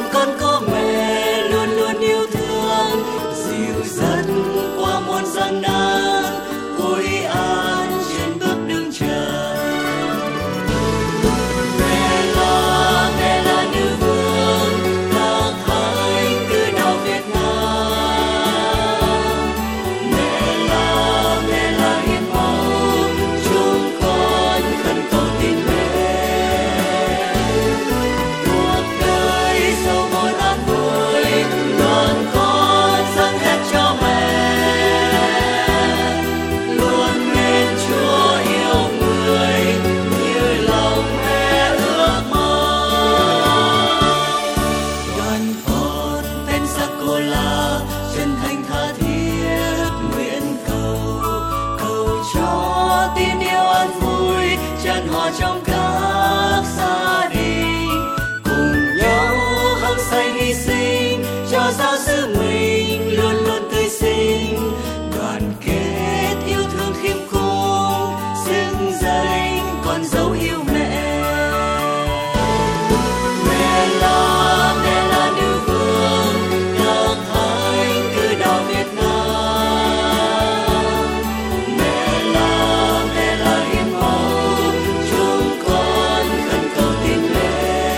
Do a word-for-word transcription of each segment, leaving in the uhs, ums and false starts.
con có mẹ luôn luôn yêu thương, dìu dắt qua muôn gian nan, ôi an trên bước đường trời. Mẹ là mẹ là nữ vương các thánh từ đầu Việt Nam. Mẹ là mẹ là hiến máu, chúng con khẩn cầu tin mẹ. Cuộc đời sâu muôn an vui, luôn con dâng hết cho mẹ. Luôn mến Chúa yêu người như lòng mẹ ước mơ. Đoàn con Pensacola chân thành tha thiết nguyện cầu, cầu cho tin yêu an vui tràn hòa trong các gia đình, cùng nhau hăng say hy sinh cho giáo xứ mình luôn luôn tươi xinh. Đoàn kết yêu thương khiêm cung, xứng danh con dấu yêu mẹ. Mẹ là mẹ là nữ vương các thánh từ đầu Việt Nam. Mẹ là mẹ là hiến máu, chúng con khẩn cầu tin mẹ.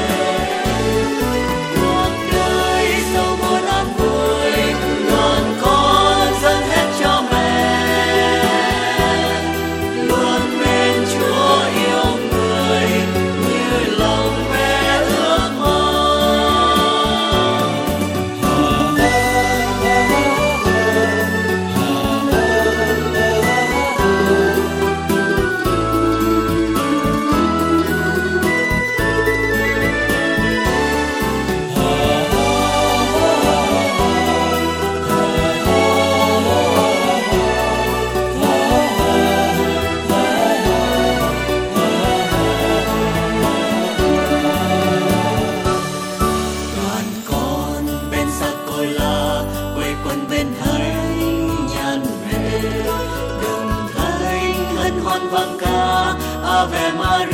Cuộc đời sâu muôn an vui, luôn con dâng hết cho mẹ. Luôn mến Chúa yêu người như lòng mẹ ước mơ. Đoàn con Pensacola quây quần bên thánh nhân mẹ, đồng thanh hân hoan vang ca Ave Maria.